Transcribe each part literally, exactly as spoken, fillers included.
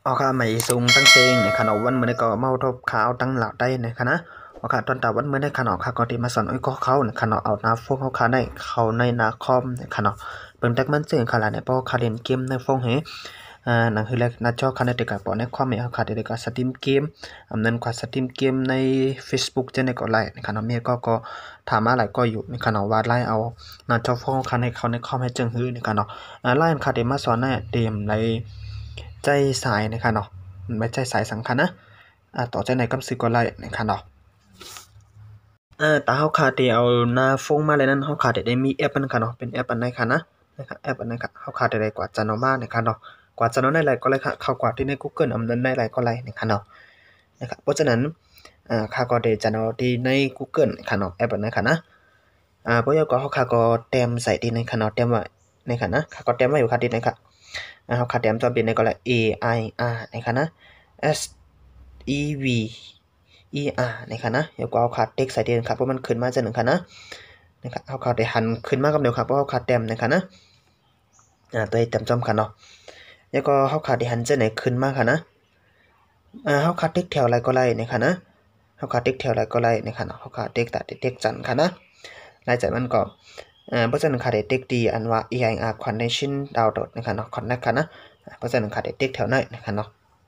ออกค่ะไม่สูงตั้งเซงในขณะวันเมื่อก็เมาทบขาวตั้งหลักได้ในคณะออกค่ะตอนตาวันเมื่อในขณะค่ะก็ที่มาสอนไอ้ก็เขาในขณะเอาหน้าฟงเขาค่ะในเขาในนาคอมในขณะเปิ่นแตกมันเสียงค่ะในเพราะค่ะเล่นเกมในฟงเฮอ่านั่นคือแรกหน้าจอค่ะในเด็กก็ปอในความเฮาค่ะเด็กก็สตรีมเกมอำนั้นก็สตรีมเกมใน Facebook จะในก็ไลฟ์ในขณะเมียก็ก็ถามมาหลายก็อยู่ในขณะว่าไล่เอาหน้าจอฟงค่ะในเขาในคอมให้จึงฮือในขณะอ่าไล่ค่ะที่มาสอนในเดมในใจสายในขณะไม่ใช่สายสังคัญนะอ่าต่อจากไหนก็ซื้อก็ไล่นะครับเนาะเออแต่เฮาขาดที่เอาหน้าฟงมาเลยนั้นเฮาขาดได้มีแอปนั้นค่ะเนาะเป็นแอปอันไหนค่ะนะนะครับแอปอันนั้นค่ะเฮาขาดได้กว่าจันเอามานะครับเนาะกว่าจันเอาได้หลายก็เลยค่ะเข้ากว่าที่ใน Google อำนั้นได้หลายก็ไลนะครับเนาะนะครับเพราะฉะนั้นอ่าข้าก็ได้จันเอาที่ใน Google ค่ะเนาะแอปอันนั้นค่ะนะอ่าเพราะก็เฮาข้าก็แต้มใส่ที่ในค่ะเนาะแต้มไว้ในค่ะนะข้าก็แต้มไว้อยู่ค่ะที่ในค่ะอ่าเฮาขาดแต้มจอเป็นในก็ละ A I R นะคะนะ S E V E R นะคะนะเดี๋ยวก็เอาขาดเต็กใส่เดนครับเพราะมันขึ้นมาจะหนึ่งค่ะนะนะครับเอาขาดได้หันขึ้นมากับเดียวครับเพราะเอาขาดเต็มนะคะนะอ่าตัวเต็มจอมค่ะเนาะแล้วก็เฮาขาดได้หันจะไหนขึ้นมาค่ะนะอ่าเฮาขาดเต็กแถวอะไรก็ไล่นะคะนะเฮาขาดเต็กแถวอะไรก็ไล่นะคะเนาะเฮาขาดเต็กตัดเต็กจันค่ะนะหลังจากนั้นก็อ่าเพราะฉะนั้นขาดได้เต็กดีอันว่า E I R connection download นะคะเนาะ connect ค่ะนะเพราะฉะนั้นขาดได้เต็กแถวไหนนะคะเนาะ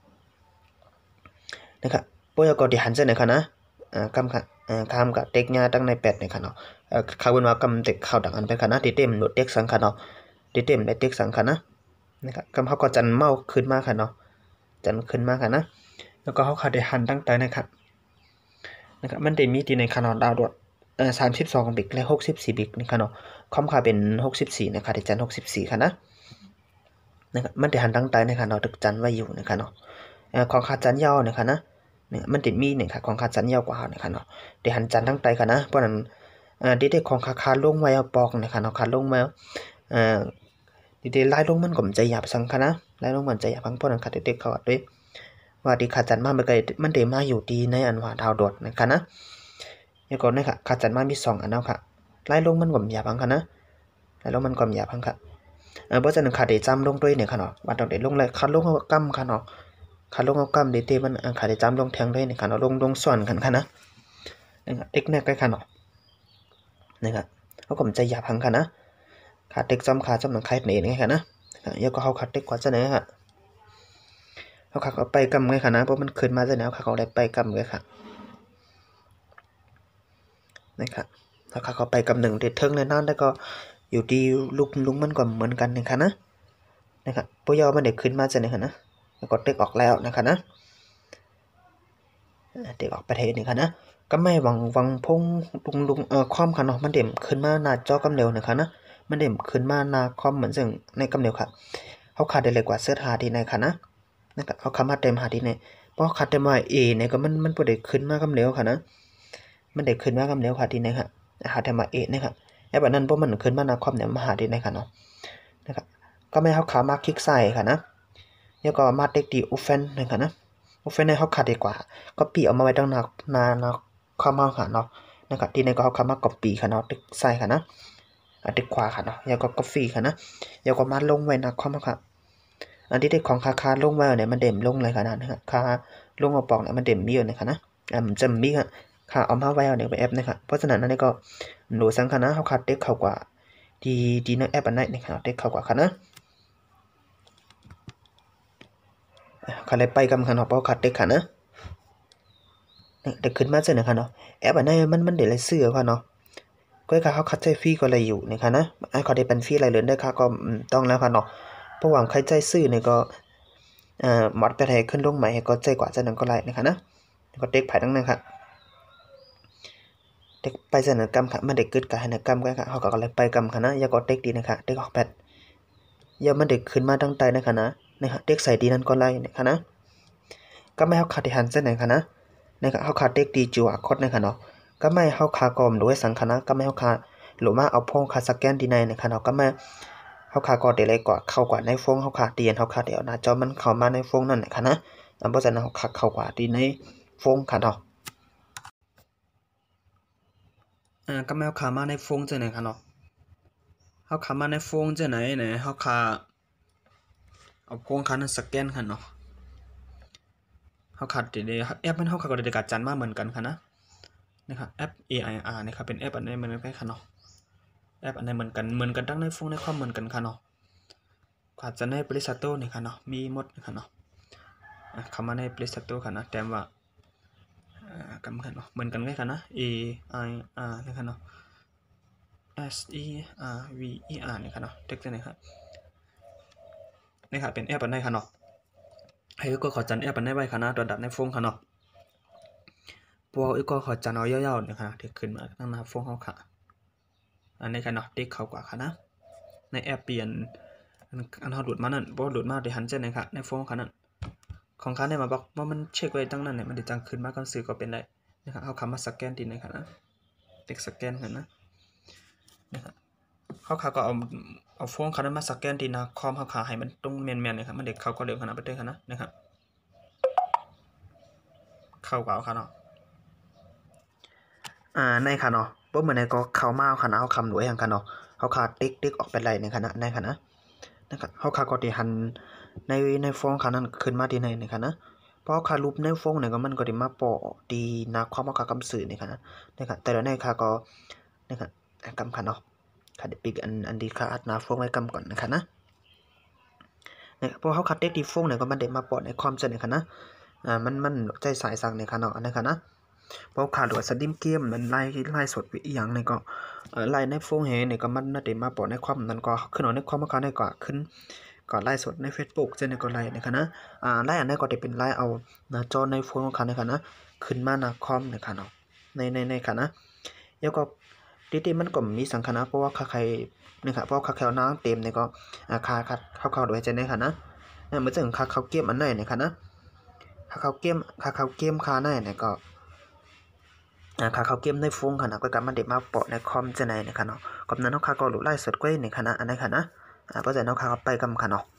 นะครับปยก็ที่หันจะไหนค่ะนะอ่ากำค่ะอ่าคำกับเต็กญาตั้งในแปดในค่ะเนาะเอ่อเขาเป็นว่ากำเต็กเข้าดังอันไปค่ะนะที่เต็มโดดเต็กสังค่ะเนาะที่เต็มได้เต็กสังค่ะนะนะครับกำเขาก็จันเมาขึ้นมาค่ะเนาะจันขึ้นมาค่ะนะแล้วก็เขาขาดได้หันตั้งแต่นะครับนะครับมันได้มีที่ในค่ะเนาะดาวโดดเอ่อสามสิบสองบิกและหกสิบสี่บิกนะคะเนาะคอมค่าเป็นหกสิบสี่นะคะที่จันหกสิบสี่ค่ะนะนะครับมันได้หันตั้งแต่นะคะเนาะตึกจันไว้อยู่นะคะเนาะเอ่อของค่าจันยาวนะคะนะเนี่ยมันติดมีเนี่ยค่ะของขาจันยาวกว่าเนี่ยค่ะเนาะเดี๋ยวหันจันทั้งไตค่ะนะเพราะนั้นอ่าดิเด็กของขาคาลงไว้เอาปอกเนี่ยค่ะเนาะคาลงมาอ่าดิเด็กไล่ลงมันก็มันใจหยาบสังค่ะนะไล่ลงมันใจหยาบพังเพราะนั้นค่ะเด็กๆเขาด้วยว่าดิขาจันมามันก็มันได้มาอยู่ดีในอันว่าดาวโดดนะคะนะแล้วก็เนี่ยค่ะขาจันมามีสองอันแล้วค่ะไล่ลงมันก็หยาบพังค่ะนะไล่ลงมันก็หยาบพังค่ะเออเพราะฉะนั้นขาได้จำลงด้วยเนี่ยค่ะเนาะว่าต้องได้ลงเลยคัดลงเอากำค่ะเนาะขาลงเอากำเดเตมันขาได้จำลงแทงได้เนี่ยค่ะเนาะลงลงส่วนกันค่ะนะนะครับเด็กแน่ใกล้ค่ะเนาะนะครับเขาก็มันจะหยาบพังค่ะนะขาเด็กจำขาจำหนังใครเนี่ยไงค่ะนะเยอะก็เขาขาเด็กกว่าจะไหนค่ะเขาขาเขาไปกำไงค่ะนะเพราะมันขึ้นมาจะแนวขาเขาได้ไปกำเลยค่ะนะครับเขาขาเขาไปกำหนึ่งเด็ดเทิงเลยนั่นแล้วก็อยู่ดีลุกลุงมันก็เหมือนกันนะคะนะนะครับพวกยอมันเด็กขึ้นมาจะไหนค่ะนะแล้วก็เด็กออกแล้วนะคะนะเด็กออกประเทศนี่ค่ะนะก็ไม่หวังหวังพงลุงลุงเอ่อความค่ะเนาะมันเด่มขึ้นมาหน้าจอกำเร็วนะคะนะมันเด่มขึ้นมาหน้าคอมเหมือนซึ่งในกำเร็วค่ะเขาขาดได้เลยกว่าเสื้อหาที่ในค่ะนะนะครับเขาคำว่าเต็มหาที่ในเพราะขาดเต็มว่าเอเนี่ยก็มันมันบ่ได้ขึ้นมากำเร็วค่ะนะมันได้ขึ้นมากำเร็วค่ะที่ในค่ะหาเต็มว่าเอนะครับไอ้แบบนั้นเพราะมันขึ้นมาหน้าคอมเนี่ยมาหาที่ในค่ะเนาะนะครับก็ไม่เขาขามาคลิกใส่ค่ะนะแล้วก็มาเต็กดีอูเฟนนะคะนะอูเฟนในเขาขาดดีกว่าก็ปีเอามาไว้ตั้งนานานาข้อมาค่ะเนาะนะครับที่ในก็เขาคำว่า copy ค่ะเนาะติ๊กใส่ค่ะนะอ่ะติ๊กขวาค่ะเนาะแล้วก็ copy ค่ะนะแล้วก็มาลงไว้นะข้อมาค่ะอันที่ได้ของคาคาลงไว้เนี่ยมันเด่มลงเลยค่ะนะนะครับคาลงเอาปอกเนี่ยมันเด่มมีอยู่นะคะนะอ่ามันจะมีค่ะค่ะเอามาไว้เอาเนี่ยไปแอปนะครับเพราะฉะนั้นนั่นก็หนูสังค่ะนะเขาขาดเด็กเข้ากว่าดีดีในแอปอันไหนนะครับเด็กเข้ากว่าค่ะนะค่ะเลยไปกำคันของเป้าขัดเด็กค่ะนะเด็กขึ้นมาเสร็จนะคะเนาะแอปอันไหนมันมันเดี๋ยวเลยซื้อค่ะเนาะก็ค่ะเขาคัดใจฟรีก็เลยอยู่นะคะนะไอ้เขาได้เป็นฟรีอะไรเลยได้ค่ะก็ต้องแล้วค่ะเนาะเพราะว่าใครใจซื้อเนี่ยก็อ่าหมดไปไทยขึ้นลงใหม่ก็ใจกว่าจะนั้นก็ไล่นะคะนะก็เด็กไผ่ทั้งนั้นค่ะเด็กไปเสนอกรรมค่ะมันเด็กเกิดกับให้นกรรมกันค่ะเขาก็เลยไปกรรมค่ะนะอย่าก็เด็กดีนะคะเด็กออกแปดอย่ามันเด็กขึ้นมาตั้งใจนะคะนะนะคะเด็กใส่ดีนั้นก็ไล่นะคะนะก็ไม่เขาขาดที่หันเส้นไหนค่ะนะนะครับเขาขาดเด็กดีจั่วคดนะคะเนาะก็ไม่เขาขากรมด้วยสังคณะก็ไม่เขาขาหรือว่าเอาพงคาสแกนดีในนะคะเนาะก็ไม่เขาขาก่อเดี๋ยวเลยก่อเข้ากว่าในฟงเขาขาเตียนเขาขาเดี๋ยวนะจอมันเข้ามาในฟงนั่นแหละค่ะนะเพราะฉะนั้นเขาขาเข้ากว่าดีในฟงค่ะเนาะอ่าก็ไม่เขาขามาในฟงจะไหนค่ะเนาะเขาขามาในฟงจะไหนไหนเขาขาเอาพงคานั้นสแกนค่ะเนาะเขาขาดในแอปมันเขาขาดก็ได้การจันมาเหมือนกันค่ะนะนะครับแอป เอ ไอ อาร์ นะครับเป็นแอปอันนี้เหมือนกันค่ะเนาะแอปอันนี้เหมือนกันเหมือนกันทั้งในโฟนในคอมเหมือนกันค่ะเนาะขาดจะใน Play Store นี่ค่ะเนาะมีหมดนะคะเนาะเข้ามาใน Play Store ค่ะนะแต่ว่ากำกันเนาะเหมือนกันเลยค่ะนะ A I R นะคะเนาะ S E R V E R นี่ค่ะเนาะเทคตัวนี้ครับนี่ค่ะเป็นแอปอันนี้ค่ะเนาะให้ก็ขอจันแอปอันนี้ไว้ค่ะนะตัวดับในโฟนค่ะเนาะพวกอีกก็ขอจันเอายาวๆนะคะที่ขึ้นมาตั้งหน้าโฟนเขาค่ะอันนี้ค่ะเนาะติ๊กเขากว่าค่ะนะในแอปเปลี่ยนอันเขาหลุดมานั่นเพราะหลุดมาที่หันเจนเลยค่ะในโฟนค่ะนั่นของเขาเนี่ยมาบอกว่ามันเช็คไว้ตั้งนั้นเนี่ยมันจะจังขึ้นมากันซื้อก็เป็นได้นะครับเอาคำมาสแกนดินเลยค่ะนะติ๊กสแกนกันนะนะครับเขาขาก็เอาเอาโฟนเขานั้นมาสแกนดินนะคอมเขาขาให้มันตรงแมนๆเลยครับมันเด็กเขาก็เร็วขนาดไปเตอร์ค่ะนะนะครับเข้าเก่าค่ะเนาะอ่าในค่ะเนาะเพราะเหมือนในก็เข้ามาค่ะนะเอาคำหน่วยอย่างค่ะเนาะเขาขาติ๊กติ๊กออกเป็นไรในค่ะนะในค่ะนะนะครับเขาขาก็ที่หันในในโฟนเขานั้นขึ้นมาที่ในในค่ะนะเพราะขารูปในโฟนเนี่ยก็มันก็ได้มาปอดีนะความว่าคำสื่อในค่ะนะนะครับแต่ละในค่ะก็นะครับกำค่ะเนาะค่ะเดี๋ยวปิกอันอันดีค่ะอัดนาโฟนไว้กำก่อนนะคะนะนะครับเพราะเขาคัดเด็กดีโฟนเนี่ยก็มันได้มาปอในความเจริญค่ะนะอ่ามันมันใจสายสั่งในค่ะเนาะนะคะนะเพราะขาดว่าสตรีมเกมมันไล่ไล่สดอีกอย่างนึงก็เอ่อไล่ในโฟนเฮนี่ก็มันน่าจะมาปอในความนั้นก็ขึ้นเอาในความว่าเขาได้ก็ขึ้นก็ไล่สดใน Facebook เช่นก็ไล่นะคะนะอ่าไล่อันนั้นก็จะเป็นไล่เอาหน้าจอในโฟนของเขานะคะนะขึ้นมาหน้าคอมนะคะเนาะในในในค่ะนะแล้วก็ดิๆมันก็มีสังคนะเพราะว่าใครนี่ค่ะเพราะเขาเขาน้ำเต็มเนี่ยก็อ่าคาคัดเข้าๆโดยใจในค่ะนะเหมือนถึงคาเขาเกมอันไหนเนี่ยค่ะนะคาเขาเกมคาเขาเกมคาไหนเนี่ยก็อ่าคาเขาเกมในโฟนค่ะนะก็กลับมาเด็ดมาเปาะในคอมจะไหนเนี่ยค่ะเนาะกับนั้นเขาก็หลุดไล่สดกล้วยในค่ะนะอันไหนค่ะนะอ่าเพราะฉะนั้นเขาไปกำค่ะเนาะ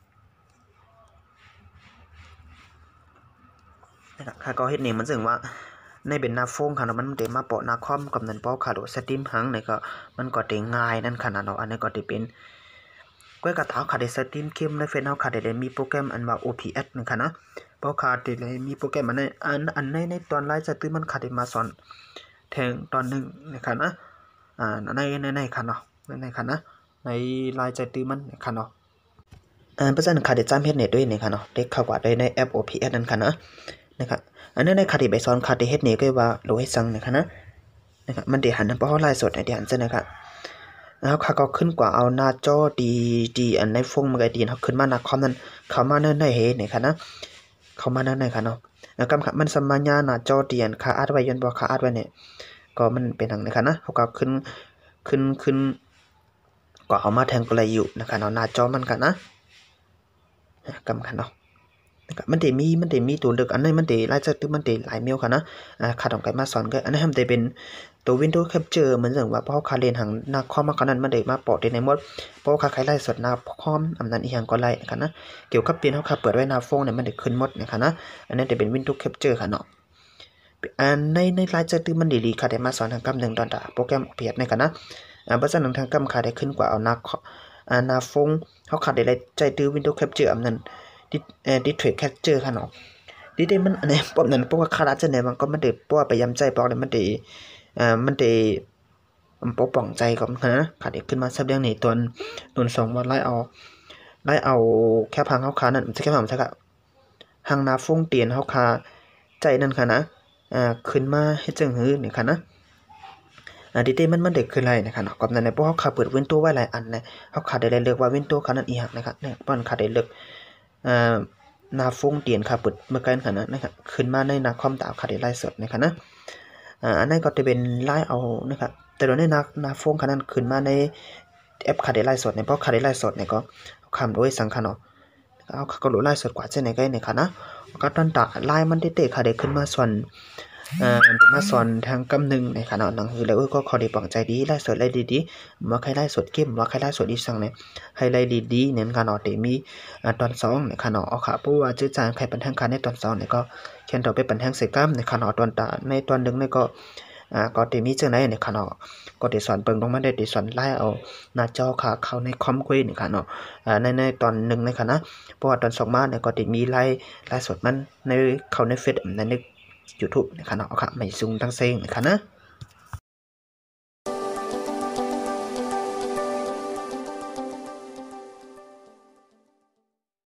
นะครับค่ะก็เฮ็ดนี่มันถึงว่าในเป็นหน้าโฟนค่ะเนาะมันเต็มมาเปาะหน้าคอมกับนั้นเพราะขาดสตรีมหังเนี่ยก็มันก็ได้ง่ายนั่นค่ะเนาะอันนี้ก็ได้เป็นก้อยกระถาขาดสตรีมเกมในเฟซเฮาขาดได้มีโปรแกรมอันว่า โอ พี เอส นึงค่ะนะเพราะขาดได้มีโปรแกรมอันในอันอันในในตอนไลฟ์สตรีมมันขาดได้มาสอนแทงตอนนึงนะคะนะอ่าในในในค่ะเนาะในค่ะนะในไลฟ์สตรีมมันค่ะเนาะอ่าเพราะฉะนั้นขาดได้จำเฮ็ดเน็ตด้วยนี่ค่ะเนาะเด็กเข้ากว่าได้ในแอป โอ พี เอส นั่นค่ะนะนะครับอันนั้นในขาดได้ไปสอนขาดได้เฮ็ดนี่ก็ว่าโหลให้สั่งนะคะนะนะครับมันได้หันเพราะเฮาไลฟ์สดได้หันซะนะคะแล้วเขาก็ขึ้นกว่าเอาหน้าจอดีดีอันในโฟนมันก็ดีเขาขึ้นมาหน้าคอมนั้นเข้ามาในในเฮนี่ค่ะนะเข้ามาในในค่ะเนาะแล้วก็มันสมัญญาหน้าจอดีอันค่าอัดไว้ยันบ่ค่าอัดไว้เนี่ยก็มันเป็นจังนะคะนะเขาก็ขึ้นขึ้นขึ้นก็เอามาแทงก็เลยอยู่นะคะเนาะหน้าจอมันกันนะกำค่ะเนาะนะครับมันได้มีมันได้มีตัวเลือกอันนั้นมันได้หลายจักมันได้หลายเมลค่ะนะอ่าค่าต้องไปมาสอนก็อันนั้นมันได้เป็นตัว Windows Capture เหมือนจังว่าเพราะเขาเรียนทางหน้าคอมมาขนาดมันได้มาปอดได้ในหมดเพราะเขาใครไล่สดหน้าคอมอันนั้นอีหยังก็ไล่นะคะนะเกี่ยวกับเปลี่ยนเฮาค่ะเปิดไว้หน้าโฟนเนี่ยมันได้ขึ้นหมดนะคะนะอันนั้นจะเป็น Windows Capture ค่ะเนาะอันในในหลายจักมันดีๆค่ะได้มาสอนทางกำหนึ่งตอนตาโปรแกรมเพียดในค่ะนะอ่าเพราะฉะนั้นทางกำค่ะได้ขึ้นกว่าเอาหน้าอ่าหน้าโฟนเฮาค่ะได้ใจตื้อ Windows Capture อันนั้นดิเอ่อ Display Capture ค่ะเนาะดิได้มันอันนี้ปอบนั้นเพราะว่าคาราจะไหนมันก็มันได้ป้อไปย้ำใจปอกเนี่ยมันได้อ่ามันได้ปกป้องใจกับมันนะขาดเด็กขึ้นมาซับเรื่องนี้ตอนตอนสองวันไล่เอาไล่เอาแค่พังเฮาคานั่นแค่พังใช่ก็หังนาฟงเตียนเฮาคาใจนั่นค่ะนะอ่าขึ้นมาให้จังหื้อนี่ค่ะนะอ่าดิเต้มันมันเด็กคืออะไรนะคะเนาะกับนั้นเนี่ยเพราะเฮาคาเปิดเว้นตัวไว้หลายอันนะเฮาคาได้เลือกว่าเว้นตัวค่ะนั่นอีหักนะครับเนี่ยป้อนคาได้เลือกอ่าหน้าฟงเตียนค่ะเปิดเมื่อกันค่ะนะนะครับขึ้นมาในหน้าคอมตาคาได้ไลฟ์สดนะคะนะอ่าอันนั้นก็จะเป็นไลฟ์เอานะครับแต่โดยในหน้าหน้าฟงค่ะนั้นขึ้นมาในแอปคาได้ไลฟ์สดเนี่ยเพราะคาได้ไลฟ์สดเนี่ยก็คำโดยสังค่ะเนาะเอาก็โหลดไลฟ์สดกว่าเช่นไหนก็ในค่ะนะก็ตอนตาไลฟ์มันได้เตะค่ะได้ขึ้นมาส่วนอ่ามาสอนทางกำนึงในค่ะเนาะหนังคือแล้วก็ขอได้ปองใจดีไลฟ์สดไลฟ์ดีๆว่าใครไลฟ์สดเกมว่าใครไลฟ์สดอีสังเนี่ยให้ไลฟ์ดีๆเนี่ยค่ะเนาะได้มีอ่าตอนสองเนี่ยค่ะเนาะเอาค่ะเพราะว่าจื้อจานใครปันทางคันในตอนสองเนี่ยก็เขียนต่อไปปันทางเสกล้ามในค่ะเนาะตอนตาในตอนนึงเนี่ยก็อ่าก็ที่มีจังได๋เนี่ยค่ะเนาะก็ที่สอนเบิ่งลงมาได้ที่สอนไล่เอาหน้าจอค่ะเข้าในคอมคุยนี่ค่ะเนาะอ่าในในตอนหนึ่งเลยค่ะนะเพราะว่าตอนสองมาเนี่ยก็ที่มีไลฟ์ไลฟ์สดมันในเข้าในเฟซในใน YouTube นี่ค่ะเนาะค่ะไม่ซุงตั้งเซ็งนี่ค่ะนะ